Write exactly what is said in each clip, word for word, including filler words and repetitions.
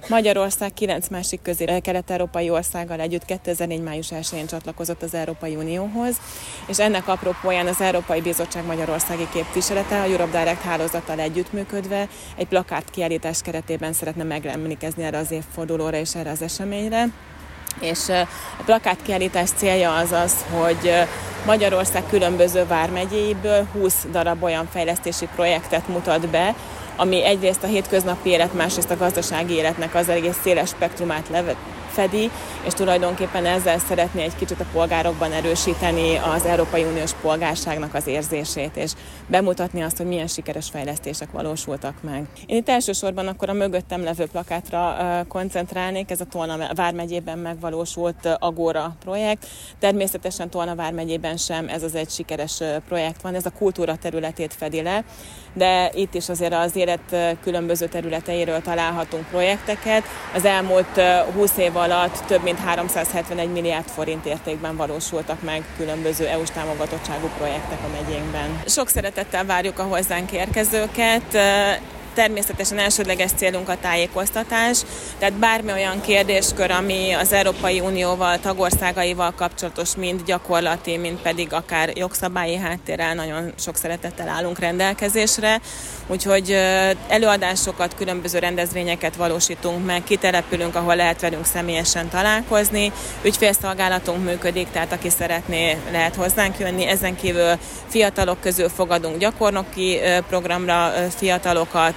Magyarország kilenc másik közép-kelet-európai országgal együtt kétezer-négy. május elsején csatlakozott az Európai Unióhoz, és ennek apropóján az Európai Bizottság magyarországi képviselete a Europe Direct hálózattal együttműködve egy plakát kiállítás keretében szeretne megemlékezni erre az évfordulóra és erre az eseményre. És a plakátkiállítás célja az az, hogy Magyarország különböző vármegyéiből húsz darab olyan fejlesztési projektet mutat be, ami egyrészt a hétköznapi élet, másrészt a gazdasági életnek az egész széles spektrumát lefedi, és tulajdonképpen ezzel szeretné egy kicsit a polgárokban erősíteni az Európai Uniós polgárságnak az érzését, és bemutatni azt, hogy milyen sikeres fejlesztések valósultak meg. Én itt elsősorban akkor a mögöttem levő plakátra koncentrálnék, ez a Tolna vármegyében megvalósult Agora projekt. Természetesen Tolna vármegyében sem ez az egy sikeres projekt van, ez a kultúra területét fedi le, de itt is azért az élet különböző területeiről találhatunk projekteket. Az elmúlt húsz év alatt több mint háromszázhetvenegy milliárd forint értékben valósultak meg különböző é u-s támogatottságú projektek a megyénkben. Sok szeretettel várjuk a hozzánk érkezőket. Természetesen elsődleges célunk a tájékoztatás, tehát bármi olyan kérdéskör, ami az Európai Unióval, tagországaival kapcsolatos, mind gyakorlati, mind pedig akár jogszabályi háttérrel nagyon sok szeretettel állunk rendelkezésre. Úgyhogy előadásokat, különböző rendezvényeket valósítunk meg, kitelepülünk, ahol lehet velünk személyesen találkozni. Ügyfélszolgálatunk működik, tehát aki szeretné, lehet hozzánk jönni. Ezen kívül fiatalok közül fogadunk gyakornoki programra fiatalokat,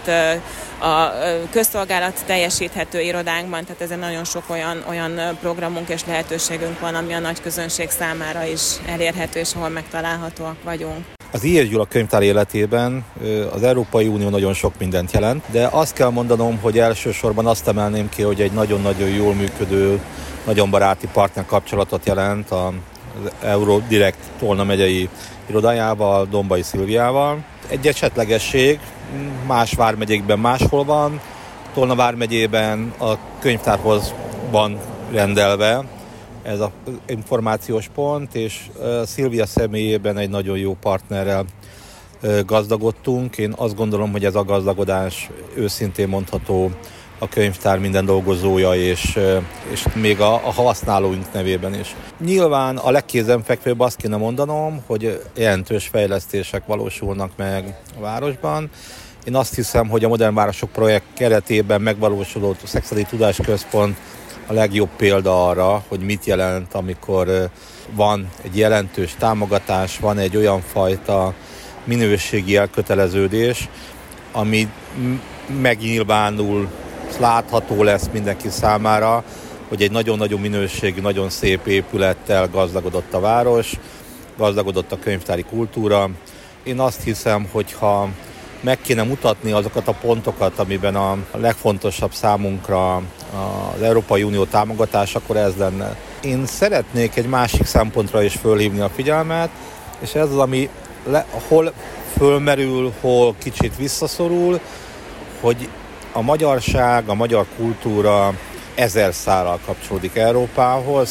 a közszolgálat teljesíthető irodánkban, tehát ezen nagyon sok olyan, olyan programunk és lehetőségünk van, ami a nagy közönség számára is elérhető, és ahol megtalálhatóak vagyunk. Az I S. Gyula könyvtár életében az Európai Unió nagyon sok mindent jelent, de azt kell mondanom, hogy elsősorban azt emelném ki, hogy egy nagyon-nagyon jól működő, nagyon baráti partner kapcsolatot jelent az Europe Direct Tolna megyei irodájával, Dombai Szilviával. Egy esetlegesség, más vármegyékben máshol van, Tolna vármegyében a könyvtárhoz van rendelve ez az információs pont, és Szilvia személyében egy nagyon jó partnerrel gazdagodtunk. Én azt gondolom, hogy ez a gazdagodás őszintén mondható a könyvtár minden dolgozója, és, és még a, a használóink nevében is. Nyilván a legkézenfekvőbb azt kéne mondanom, hogy jelentős fejlesztések valósulnak meg a városban. Én azt hiszem, hogy a Modern Városok projekt keretében megvalósuló Szekszadi Tudásközpont a legjobb példa arra, hogy mit jelent, amikor van egy jelentős támogatás, van egy olyan fajta minőségi elköteleződés, ami megnyilvánul, látható lesz mindenki számára, hogy egy nagyon-nagyon minőségű, nagyon szép épülettel gazdagodott a város, gazdagodott a könyvtári kultúra. Én azt hiszem, hogy ha meg kéne mutatni azokat a pontokat, amiben a legfontosabb számunkra az Európai Unió támogatás, akkor ez lenne. Én szeretnék egy másik szempontra is fölhívni a figyelmet, és ez az, ami le, hol fölmerül, hol kicsit visszaszorul, hogy a magyarság, a magyar kultúra ezer szállal kapcsolódik Európához,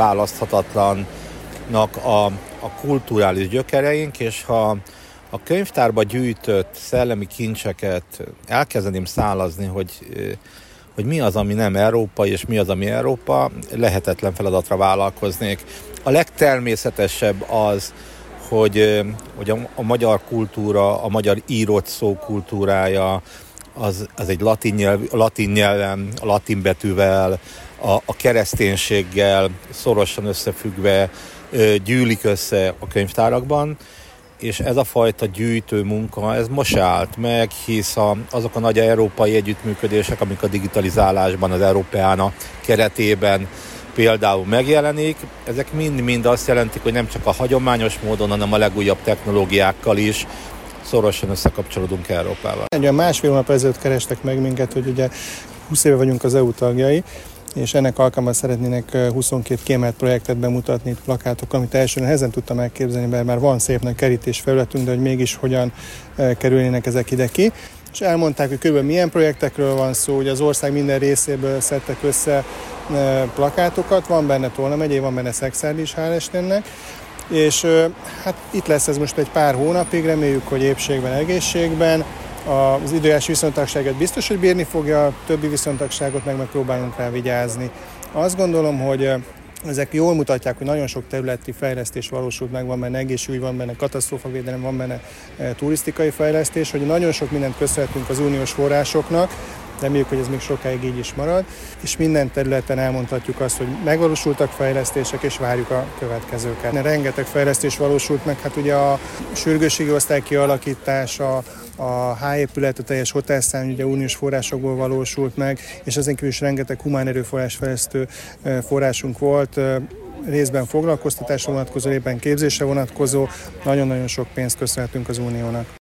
szétválaszthatatlannak a, a kulturális gyökereink, és ha a könyvtárba gyűjtött szellemi kincseket elkezdeném szálazni, hogy, hogy mi az, ami nem európai, és mi az, ami Európa, lehetetlen feladatra vállalkoznék. A legtermészetesebb az, hogy, hogy a, a magyar kultúra, a magyar írott szó kultúrája, az, az egy latin, nyelv, latin nyelven, a latin betűvel, a, a kereszténységgel szorosan összefüggve gyűlik össze a könyvtárakban, és ez a fajta gyűjtő munka, ez most állt meg, hisz a, azok a nagy európai együttműködések, amik a digitalizálásban, az Európeána keretében például megjelenik, ezek mind-mind azt jelentik, hogy nem csak a hagyományos módon, hanem a legújabb technológiákkal is szorosan összekapcsolódunk Európával. Egy olyan másfél hónap ezelőtt kerestek meg minket, hogy ugye húsz éve vagyunk az é u tagjai, és ennek alkalmával szeretnének huszonkét kiemelt projektet bemutatni, itt plakátok, amit elsőre nehezen tudtam elképzelni, mert már van szép nagy kerítésfelületünk, de hogy mégis hogyan kerülnének ezek ide ki. És elmondták, hogy kb. Milyen projektekről van szó, hogy az ország minden részéből szedtek össze plakátokat, van benne Tolna megyé, van benne Szekszárd is, hál' Istennek, és hát itt lesz ez most egy pár hónapig, reméljük, hogy épségben, egészségben, Az időjárási viszontagságot biztos, hogy bírni fogja, a többi viszontagságot meg megpróbálunk rá vigyázni. Azt gondolom, hogy ezek jól mutatják, hogy nagyon sok területi fejlesztés valósult meg, van benne egészségügy, van benne katasztrófavédelem, van benne turisztikai fejlesztés, hogy nagyon sok mindent köszönhetünk az uniós forrásoknak, reméljük, hogy ez még sokáig így is marad, és minden területen elmondhatjuk azt, hogy megvalósultak fejlesztések, és várjuk a következőket. Rengeteg fejlesztés valósult meg, hát ugye a sürgősségi osztály kialakítása, a H-épület, a teljes hotelszám ugye uniós forrásokból valósult meg, és ezen kívül is rengeteg humán erőforrás fejlesztő forrásunk volt, részben foglalkoztatásra vonatkozó, részben képzésre vonatkozó, nagyon-nagyon sok pénzt köszönhetünk az uniónak.